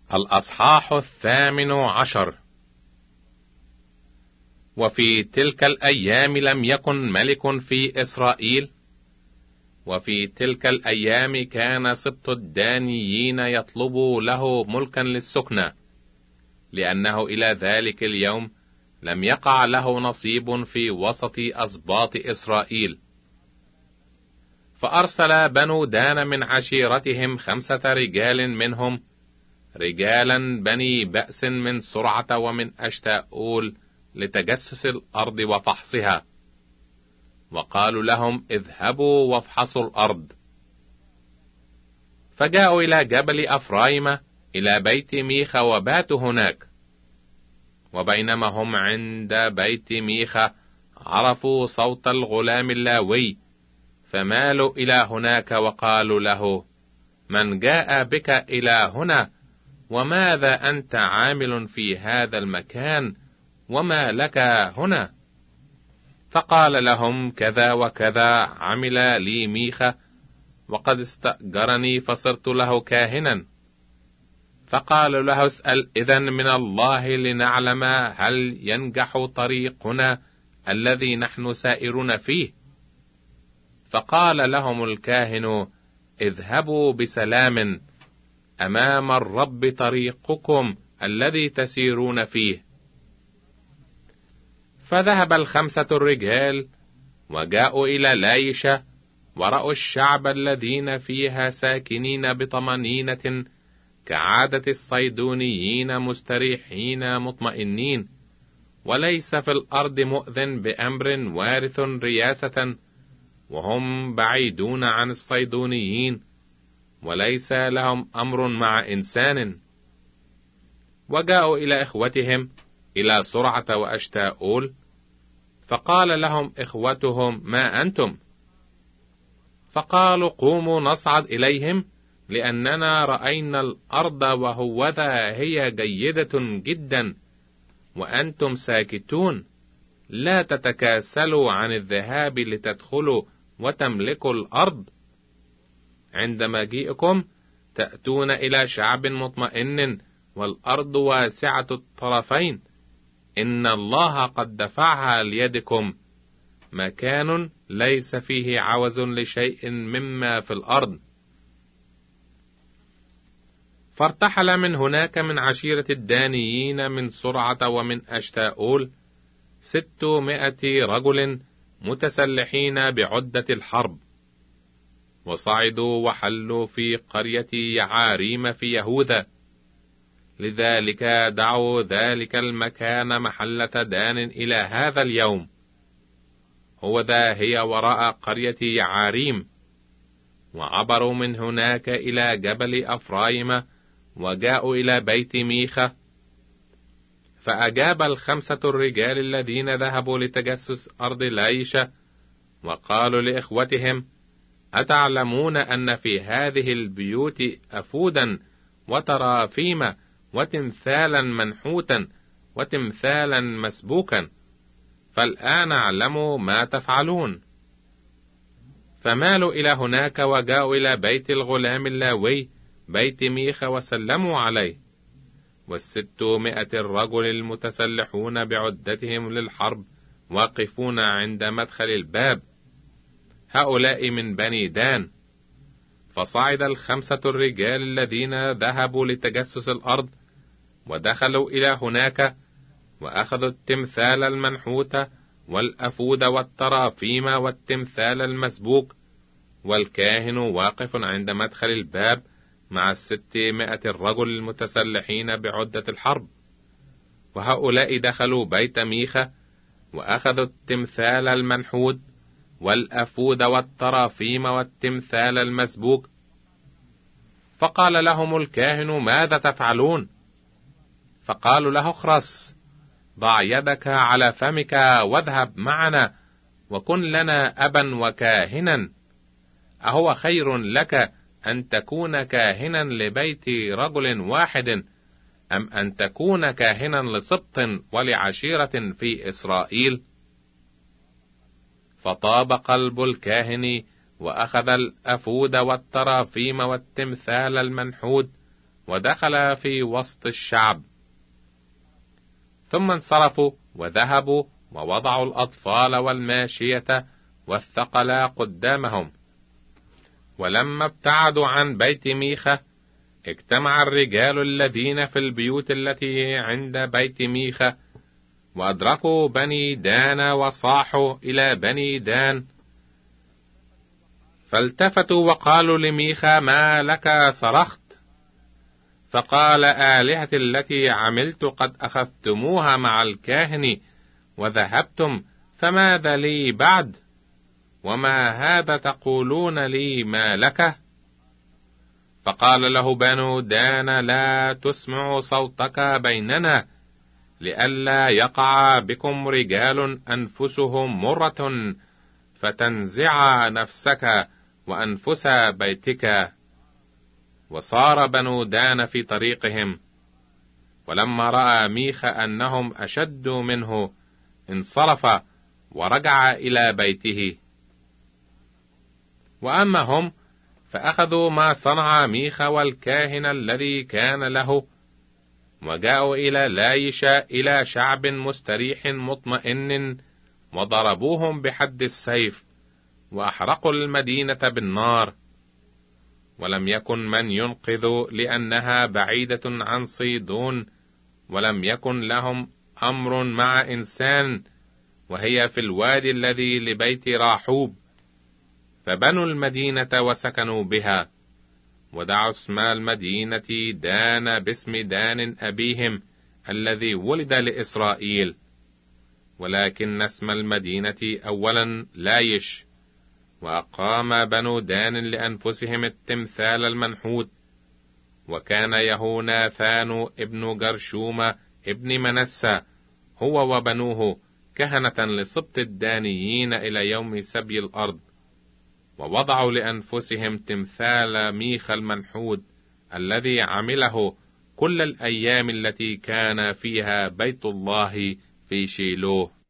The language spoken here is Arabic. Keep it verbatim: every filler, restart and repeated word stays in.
الأصحاح الثامن عشر. وفي تلك الأيام لم يكن ملك في إسرائيل، وفي تلك الأيام كان سبط الدانيين يطلب له ملكا للسكنة، لأنه إلى ذلك اليوم لم يقع له نصيب في وسط أسباط إسرائيل. فأرسل بنو دان من عشيرتهم خمسة رجال منهم، رجالا بني بأس من سرعة ومن أشتاؤول، لتجسس الأرض وفحصها. وقالوا لهم: اذهبوا وافحصوا الأرض. فجاءوا إلى جبل أفرايم إلى بيت ميخا وباتوا هناك. وبينما هم عند بيت ميخا عرفوا صوت الغلام اللاوي، فمالوا إلى هناك وقالوا له: من جاء بك إلى هنا؟ وماذا أنت عامل في هذا المكان؟ وما لك هنا؟ فقال لهم: كذا وكذا عمل لي ميخا، وقد استأجرني فصرت له كاهنا. فقالوا له: اسأل إذن من الله لنعلم هل ينجح طريقنا الذي نحن سائرون فيه. فقال لهم الكاهن: اذهبوا بسلام، أمام الرب طريقكم الذي تسيرون فيه. فذهب الخمسة الرجال وجاءوا إلى لايشة، ورأوا الشعب الذين فيها ساكنين بطمأنينة كعادة الصيدونيين، مستريحين مطمئنين، وليس في الأرض مؤذن بأمر وارث رياسة، وهم بعيدون عن الصيدونيين، وليس لهم أمر مع إنسان. وجاءوا إلى إخوتهم إلى سرعة وأشتاؤول، فقال لهم إخوتهم: ما أنتم؟ فقالوا: قوموا نصعد إليهم، لأننا رأينا الأرض وهوذا هي جيدة جدا، وأنتم ساكتون، لا تتكاسلوا عن الذهاب لتدخلوا وتملكوا الأرض. عند مجيئكم تأتون إلى شعب مطمئن، والأرض واسعة الطرفين، إن الله قد دفعها ليدكم، مكان ليس فيه عوز لشيء مما في الأرض. فارتحل من هناك من عشيرة الدانيين من سرعة ومن أشتاؤول ستمائة رجل متسلحين بعدة الحرب، وصعدوا وحلوا في قرية يعاريم في يهوذا. لذلك دعوا ذلك المكان محلة دان إلى هذا اليوم. هو ذا هي وراء قرية يعاريم. وعبروا من هناك إلى جبل أفرايم، وجاءوا إلى بيت ميخا. فأجاب الخمسة الرجال الذين ذهبوا لتجسس أرض لايشة، وقالوا لإخوتهم: أتعلمون أن في هذه البيوت أفودا وترافيم وتمثالا منحوتا وتمثالا مسبوكا؟ فالآن اعلموا ما تفعلون. فمالوا إلى هناك وجاءوا إلى بيت الغلام اللاوي بيت ميخا وسلموا عليه. والستمائة الرجل المتسلحون بعدتهم للحرب واقفون عند مدخل الباب، هؤلاء من بني دان. فصعد الخمسة الرجال الذين ذهبوا لتجسس الأرض، ودخلوا إلى هناك، وأخذوا التمثال المنحوت والأفود والترافيم والتمثال المسبوك، والكاهن واقف عند مدخل الباب مع الستمائة الرجل المتسلحين بعدة الحرب. وهؤلاء دخلوا بيت ميخا، وأخذوا التمثال المنحوت والأفود والترافيم والتمثال المسبوك. فقال لهم الكاهن: ماذا تفعلون؟ فقالوا له: اخرس، ضع يدك على فمك واذهب معنا، وكن لنا أبا وكاهنا. أهو خير لك أن تكون كاهنا لبيت رجل واحد، أم أن تكون كاهنا لسبط ولعشيرة في إسرائيل؟ فطاب قلب الكاهن، وأخذ الأفود والترافيم والتمثال المنحود ودخل في وسط الشعب. ثم انصرفوا وذهبوا ووضعوا الأطفال والماشية والثقل قدامهم. ولما ابتعدوا عن بيت ميخا اجتمع الرجال الذين في البيوت التي عند بيت ميخا، وأدركوا بني دان وصاحوا إلى بني دان، فالتفتوا وقالوا لميخا: ما لك صرخت؟ فقال: آلهة التي عملت قد أخذتموها مع الكاهن وذهبتم، فماذا لي بعد؟ وما هذا تقولون لي ما لك؟ فقال له بنو دان: لا تسمعوا صوتك بيننا، لئلا يقع بكم رجال أنفسهم مرة فتنزع نفسك وأنفس بيتك. وصار بنو دان في طريقهم. ولما رأى ميخا أنهم أشد منه انصرف ورجع إلى بيته. وأما هم فأخذوا ما صنع ميخا والكاهن الذي كان له، وجاءوا إلى لايشا إلى شعب مستريح مطمئن، وضربوهم بحد السيف، وأحرقوا المدينة بالنار. ولم يكن من ينقذ لأنها بعيدة عن صيدون، ولم يكن لهم أمر مع إنسان، وهي في الوادي الذي لبيت راحوب. فبنوا المدينة وسكنوا بها، ودعوا اسم المدينة دان باسم دان أبيهم الذي ولد لإسرائيل. ولكن اسم المدينة أولا لايش. وأقام بنو دان لأنفسهم التمثال المنحوت. وكان يهوناثان ابن جرشوم ابن منسى هو وبنوه كهنة لسبط الدانيين إلى يوم سبي الأرض. ووضعوا لأنفسهم تمثال ميخا المنحوت الذي عمله كل الأيام التي كان فيها بيت الله في شيلوه.